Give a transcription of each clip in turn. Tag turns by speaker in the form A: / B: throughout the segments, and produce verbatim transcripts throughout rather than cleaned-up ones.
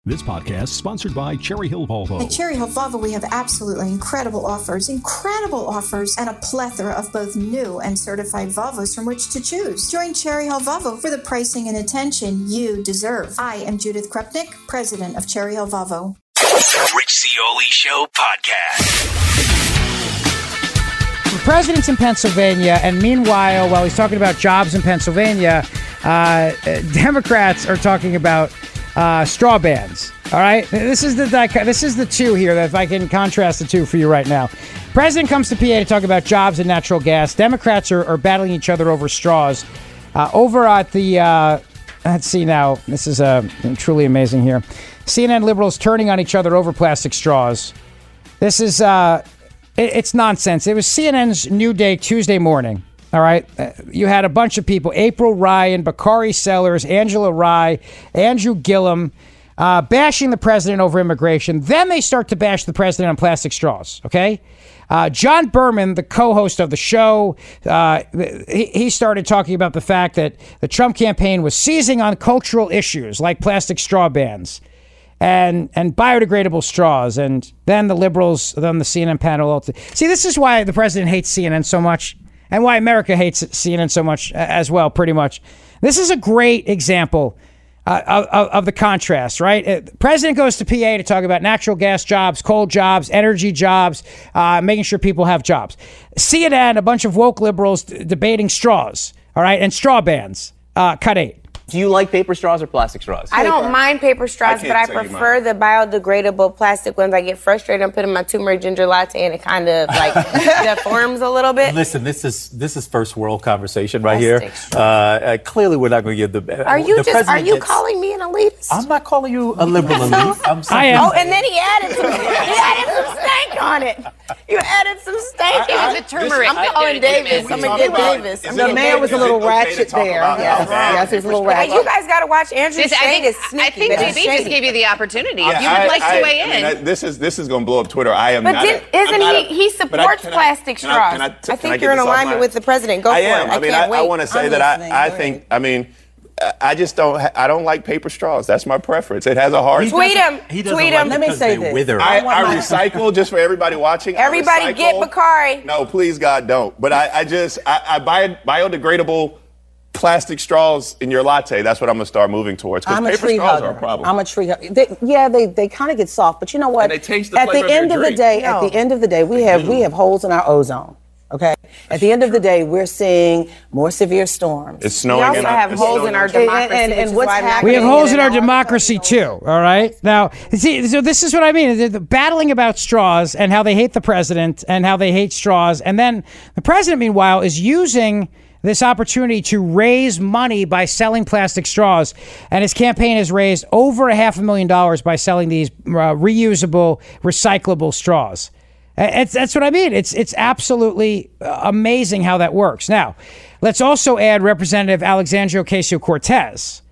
A: This podcast is sponsored by Cherry Hill Volvo.
B: At Cherry Hill Volvo, we have absolutely incredible offers, incredible offers, and a plethora of both new and certified Volvos from which to choose. Join Cherry Hill Volvo for the pricing and attention you deserve. I am Judith Krupnik, president of Cherry Hill Volvo.
C: The Rich Zeoli Show podcast.
D: The president's in Pennsylvania, and meanwhile, while he's talking about jobs in Pennsylvania, uh, Democrats are talking about Uh, straw bans. All right, this is the this is the two here. That if I can contrast the two for you right now, President comes to P A to talk about jobs and natural gas. Democrats are, are battling each other over straws. Uh, over at the uh, let's see now. This is uh, truly amazing here. C N N liberals turning on each other over plastic straws. This is uh, it, it's nonsense. It was C N N's New Day Tuesday morning. All right. Uh, you had a bunch of people, April Ryan, Bakari Sellers, Angela Rye, Andrew Gillum, uh, bashing the president over immigration. Then they start to bash the president on plastic straws. OK, uh, John Berman, the co-host of the show, uh, he, he started talking about the fact that the Trump campaign was seizing on cultural issues like plastic straw bans and and biodegradable straws. And then the liberals, then the C N N panel. See, this is why the president hates C N N so much. And why America hates C N N so much as well, pretty much. This is a great example uh, of, of the contrast, right? Uh, the president goes to P A to talk about natural gas jobs, coal jobs, energy jobs, uh, making sure people have jobs. C N N, a bunch of woke liberals d- debating straws, all right, and straw bans. Uh, cut eight.
E: Do you like paper straws or plastic straws?
F: I don't mind paper straws, I but I prefer the biodegradable plastic ones. I get frustrated. I'm putting my turmeric ginger latte and it kind of like deforms a little bit.
E: Listen, this is this is first world conversation right here. Uh, uh, clearly, we're not going to give the.
F: Are you
E: the
F: just? Are you
E: gets,
F: calling me an elitist?
E: I'm not calling you a liberal elite. I'm
D: I am.
F: Oh, and then he added some. he added some stank on it. You added some stank.
G: It was a turmeric.
F: I'm calling Davis. I'm gonna get Davis.
H: The man was a little ratchet there. Yes, yes, he was a little ratchet.
F: Hey, you guys got to watch Andrew
G: This, I
F: Shane
G: think,
F: is sneaky.
G: I think
F: but
G: J B just gave you the opportunity.
I: Yeah,
G: if you would
I: I,
G: like
I: I,
G: to weigh
I: I
G: in.
I: mean, I, this is this is going to blow up Twitter. I am
F: But
I: not.
F: did,
I: a,
F: isn't
I: I'm
F: he?
I: not a,
F: he supports
I: can I,
F: plastic
I: can I,
F: straws.
I: can I,
F: I,
I: can I,
F: think
I: can
F: you're
I: I
F: in
I: get this
F: alignment
I: off
F: with the president. Go
I: I
F: for
I: am.
F: it. I,
I: I mean,
F: can't
I: I,
F: wait.
I: I want to say
H: I'm
I: that I,
H: listening.
I: I
H: Go
I: think.
H: ahead.
I: I mean, I just don't. I don't like paper straws. That's my preference. It has a hard.
F: Tweet him.
E: He doesn't
F: Tweet
E: like
F: him.
E: it
H: Let me
E: because
H: say
E: they
H: this.
E: wither.
I: I,
H: want
I: I
H: my-
I: recycle just for everybody watching. I
F: Everybody get
I: recycle.
F: Bakari.
I: No, please, God, don't. But I, I just I, I buy biodegradable plastic straws in your latte. That's what I'm gonna start moving towards. Because
H: I'm a
I: paper
H: tree
I: straws
H: hugger.
I: are a problem.
H: I'm a tree hugger. They, yeah, they, they kind of get soft, but you know what?
I: And they change the
H: at
I: flavor
H: the
I: of
H: end
I: your
H: of the
I: drink.
H: day,
F: No.
H: at the end of the day, we have we have holes in our ozone. Okay. At the end of the day, we're seeing more severe storms.
I: It's
F: We
I: snowing.
F: also
I: in
F: have
I: it's
F: holes
I: snowing
F: in our
I: in-
F: democracy,
H: and- and
F: which is
H: what's
F: why I'm not
H: happening-
D: We have
F: gonna
D: holes
F: get
D: in our
F: all the
D: democracy
F: time.
D: too. All right. Now, see, so this is what I mean. The, the battling about straws and how they hate the president and how they hate straws, and then the president, meanwhile, is using this opportunity to raise money by selling plastic straws, and his campaign has raised over a half a million dollars by selling these uh, reusable, recyclable straws. It's, that's what I mean. It's it's absolutely amazing how that works. Now, let's also add Representative Alexandria Ocasio-Cortez.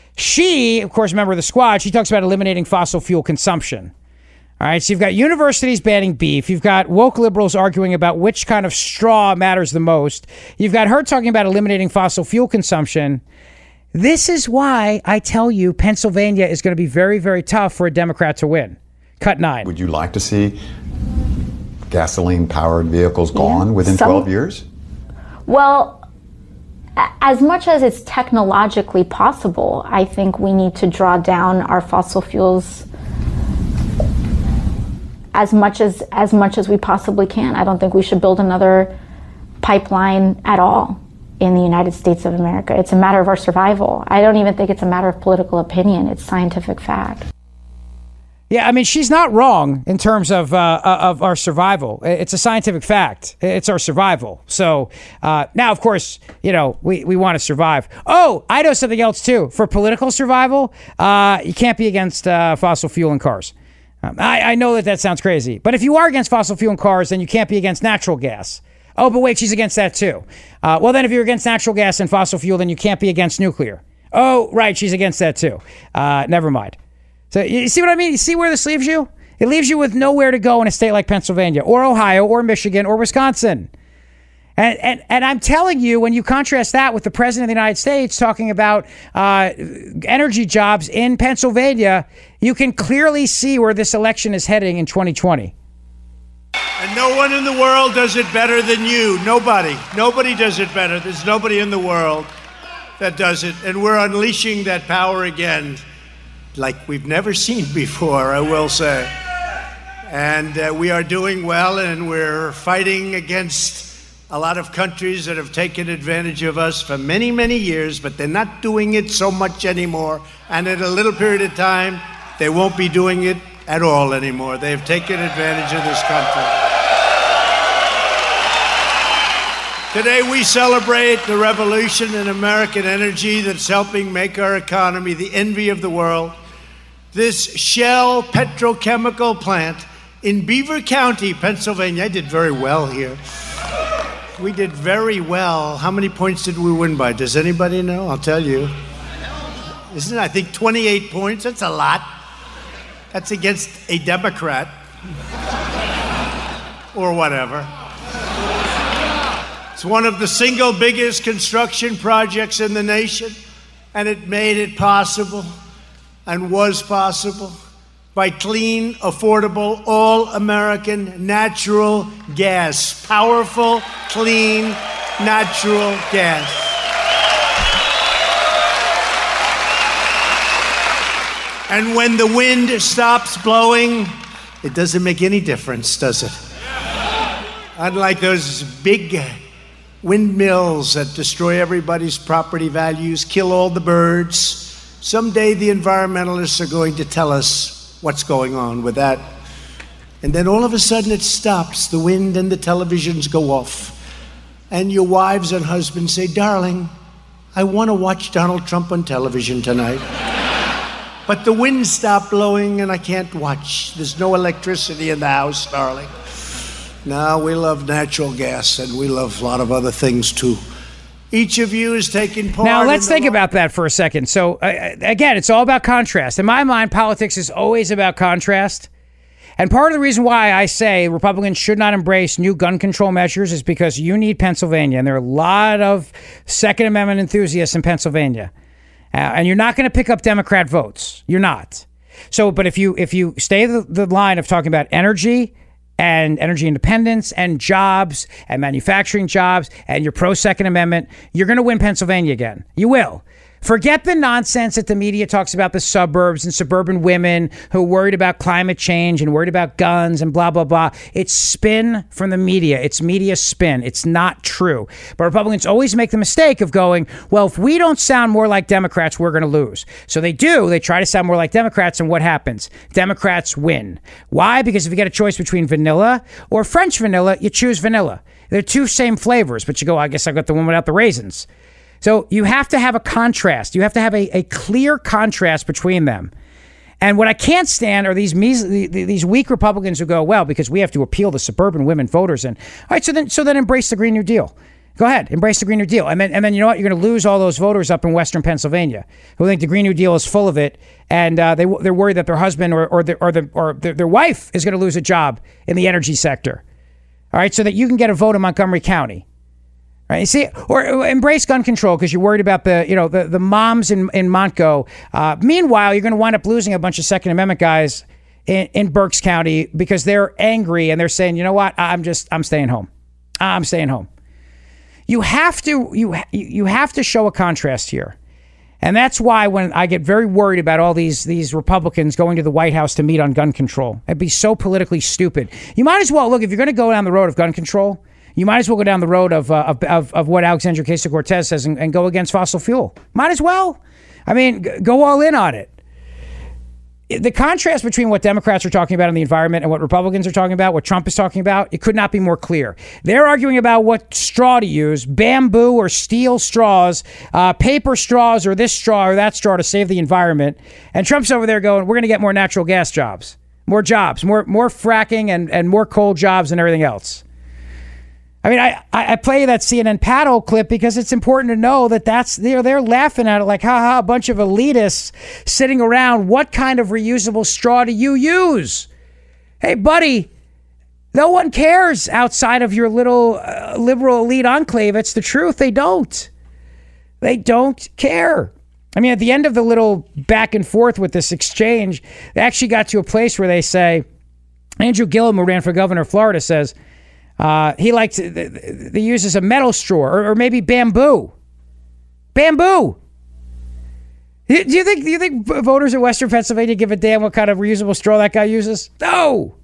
D: She, of course, member of the squad, she talks about eliminating fossil fuel consumption. All right, so you've got universities banning beef. You've got woke liberals arguing about which kind of straw matters the most. You've got her talking about eliminating fossil fuel consumption. This is why I tell you Pennsylvania is going to be very, very tough for a Democrat to win. Cut nine.
J: Would you like to see gasoline-powered vehicles gone
K: Yeah,
J: within
K: some-
J: twelve years?
K: Well, a- as much as it's technologically possible, I think we need to draw down our fossil fuels as much as as much as we possibly can. I don't think we should build another pipeline at all in the United States of America. It's a matter of our survival. I don't even think it's a matter of political opinion. It's scientific fact.
D: Yeah, I mean, she's not wrong in terms of uh, of our survival. It's a scientific fact. It's our survival. So uh, now, of course, you know, we, we want to survive. Oh, I know something else, too. For political survival, uh, you can't be against uh, fossil fuel in cars. Um, I, I know that that sounds crazy. But if you are against fossil fuel in cars, then you can't be against natural gas. Oh, but wait, she's against that, too. Uh, well, then if you're against natural gas and fossil fuel, then you can't be against nuclear. Oh, right, she's against that, too. Uh, never mind. So you see what I mean? You see where this leaves you? It leaves you with nowhere to go in a state like Pennsylvania or Ohio or Michigan or Wisconsin. And, and and I'm telling you, when you contrast that with the president of the United States talking about uh, energy jobs in Pennsylvania, you can clearly see where this election is heading in twenty twenty.
J: And no one in the world does it better than you. Nobody. Nobody does it better. There's nobody in the world that does it. And we're unleashing that power again like we've never seen before, I will say. And uh, we are doing well, and we're fighting against a lot of countries that have taken advantage of us for many, many years, but they're not doing it so much anymore. And in a little period of time, they won't be doing it at all anymore. They've taken advantage of this country. Today we celebrate the revolution in American energy that's helping make our economy the envy of the world. This Shell petrochemical plant in Beaver County, Pennsylvania. I did very well here. We did very well. How many points did we win by? Does anybody know? I'll tell you. Isn't it, I think, twenty-eight points? That's a lot. That's against a Democrat. Or whatever. It's one of the single biggest construction projects in the nation, and it made it possible and was possible by clean, affordable, all-American natural gas. Powerful, clean, natural gas. And when the wind stops blowing, it doesn't make any difference, does it? Unlike those big windmills that destroy everybody's property values, kill all the birds, someday the environmentalists are going to tell us what's going on with that. And then all of a sudden it stops. The wind and the televisions go off. And your wives and husbands say, darling, I want to watch Donald Trump on television tonight. But the wind stopped blowing and I can't watch. There's no electricity in the house, darling. No, we love natural gas and we love a lot of other things too. Each of you is taking part.
D: Now, let's think
J: lo-
D: about that for a second. So, uh, again, it's all about contrast. In my mind, politics is always about contrast. And part of the reason why I say Republicans should not embrace new gun control measures is because you need Pennsylvania. And there are a lot of Second Amendment enthusiasts in Pennsylvania. Uh, and you're not going to pick up Democrat votes. You're not. So, but if you if you stay the, the line of talking about energy and energy independence and jobs and manufacturing jobs and you're pro-Second Amendment, you're going to win Pennsylvania again. You will. Forget the nonsense that the media talks about the suburbs and suburban women who are worried about climate change and worried about guns and blah, blah, blah. It's spin from the media. It's media spin. It's not true. But Republicans always make the mistake of going, well, if we don't sound more like Democrats, we're going to lose. So they do. They try to sound more like Democrats, and what happens? Democrats win. Why? Because if you get a choice between vanilla or French vanilla, you choose vanilla. They're two same flavors, but you go, I guess I got the one without the raisins. So you have to have a contrast. You have to have a, a clear contrast between them. And what I can't stand are these measly, these weak Republicans who go, well, because we have to appeal to suburban women voters. And all right, so then so then embrace the Green New Deal. Go ahead, embrace the Green New Deal. And then, and then you know what? You're going to lose all those voters up in Western Pennsylvania who think the Green New Deal is full of it. And uh, they, they're worried that their husband or, or, the, or, the, or their, their wife is going to lose a job in the energy sector. All right, so that you can get a vote in Montgomery County. Right, you see, or embrace gun control because you're worried about the, you know, the, the moms in in Montgo. Uh, meanwhile, you're going to wind up losing a bunch of Second Amendment guys in, in Berks County because they're angry and they're saying, you know what, I'm just, I'm staying home. I'm staying home. You have to, you you have to show a contrast here, and that's why when I get very worried about all these these Republicans going to the White House to meet on gun control, it'd be so politically stupid. You might as well look if you're going to go down the road of gun control. You might as well go down the road of uh, of, of of what Alexandria Ocasio-Cortez says and, and go against fossil fuel. Might as well. I mean, g- go all in on it. The contrast between what Democrats are talking about in the environment and what Republicans are talking about, what Trump is talking about, it could not be more clear. They're arguing about what straw to use, bamboo or steel straws, uh, paper straws or this straw or that straw to save the environment. And Trump's over there going, we're going to get more natural gas jobs, more jobs, more more fracking and, and more coal jobs and everything else. I mean, I, I play that C N N paddle clip because it's important to know that that's, they're, they're laughing at it like, ha ha, a bunch of elitists sitting around. What kind of reusable straw do you use? Hey, buddy, No one cares outside of your little uh, liberal elite enclave. It's the truth. They don't. They don't care. I mean, at the end of the little back and forth with this exchange, they actually got to a place where they say, Andrew Gillum, who ran for governor of Florida, says uh, he likes, they uses a metal straw or, or maybe bamboo. Bamboo. Do you think, do you think voters in Western Pennsylvania give a damn what kind of reusable straw that guy uses? No.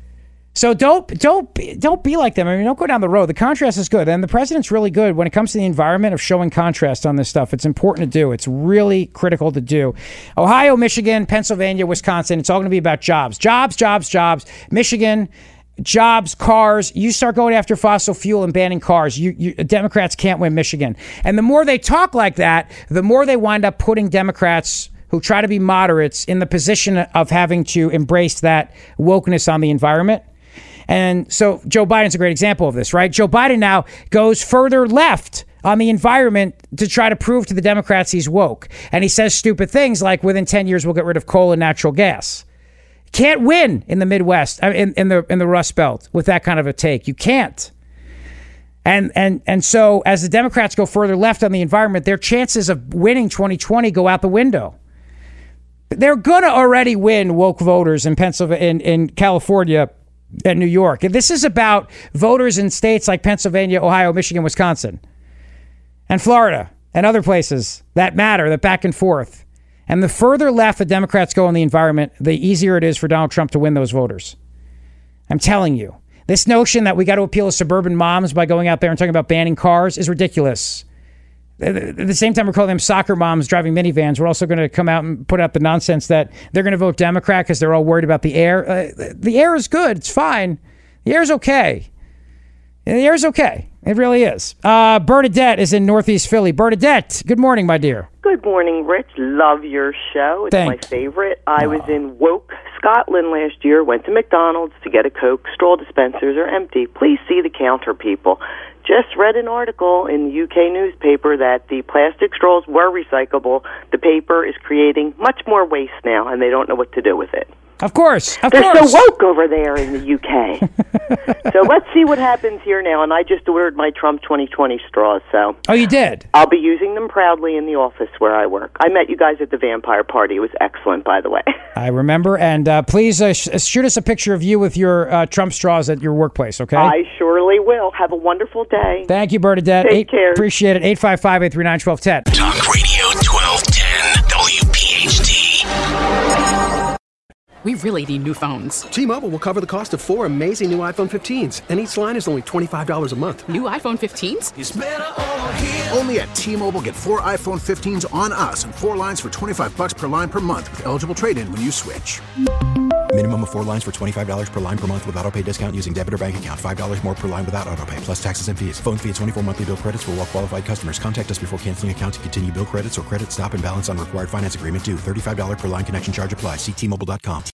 D: So don't don't be, don't be like them. I mean, don't go down the road. The contrast is good, and the president's really good when it comes to the environment of showing contrast on this stuff. It's important to do. It's really critical to do. Ohio, Michigan, Pennsylvania, Wisconsin. It's all going to be about jobs, jobs, jobs, jobs. Michigan, jobs, cars. You start going after fossil fuel and banning cars. You, you Democrats can't win Michigan. And the more they talk like that, the more they wind up putting Democrats who try to be moderates in the position of having to embrace that wokeness on the environment. And so Joe Biden's a great example of this, right? Joe Biden now goes further left on the environment to try to prove to the Democrats he's woke. And he says stupid things like within ten years, we'll get rid of coal and natural gas. Can't win in the Midwest, in, in the in the Rust Belt with that kind of a take. You can't. And and and so as the Democrats go further left on the environment, their chances of winning twenty twenty go out the window. They're going to already win woke voters in Pennsylvania, in, in California, and New York. And this is about voters in states like Pennsylvania, Ohio, Michigan, Wisconsin, and Florida, and other places that matter, that back and forth. And the further left the Democrats go on the environment, the easier it is for Donald Trump to win those voters. I'm telling you. This notion that we got to appeal to suburban moms by going out there and talking about banning cars is ridiculous. At the same time, we're calling them soccer moms driving minivans. We're also going to come out and put out the nonsense that they're going to vote Democrat because they're all worried about the air. Uh, the air is good. It's fine. The air is okay. The air is okay. It really is. Uh, Bernadette is in Northeast Philly. Bernadette, good morning, my dear.
L: Good morning, Rich. Love your show. It's
D: Thanks.
L: my favorite. I was in Woke, Scotland last year. Went to McDonald's to get a Coke. Straw dispensers are empty. Please see the counter, people. Just read an article in the U K newspaper that the plastic straws were recyclable. The paper is creating much more waste now, and they don't know what to do with it.
D: Of course, of
L: They're
D: course.
L: so woke over there in the U K. So let's see what happens here now. And I just ordered my Trump twenty twenty straws, so...
D: Oh, you did?
L: I'll be using them proudly in the office where I work. I met you guys at the vampire party. It was excellent, by the way.
D: I remember. And uh, please uh, sh- shoot us a picture of you with your uh, Trump straws at your workplace, okay?
L: I surely will. Have a wonderful day.
D: Thank you, Bernadette.
L: Take
D: Eight,
L: care.
D: Appreciate it. eight five five, eight three nine, one two one zero.
C: Talk Radio twelve ten W P H T.
M: We really need new phones.
N: T-Mobile will cover the cost of four amazing new iPhone fifteens, and each line is only twenty-five dollars a month.
M: New iPhone fifteens?
N: It's better over here.
O: Only at T-Mobile, get four iPhone fifteens on us and four lines for twenty-five bucks per line per month with eligible trade-in when you switch.
P: Minimum of four lines for twenty-five dollars per line per month with autopay discount using debit or bank account. five dollars more per line without autopay, plus taxes and fees. Phone fee at twenty-four monthly bill credits for well-qualified customers. Contact us before canceling account to continue bill credits or credit stop and balance on required finance agreement due. thirty-five dollars per line connection charge applies. See T Mobile dot com.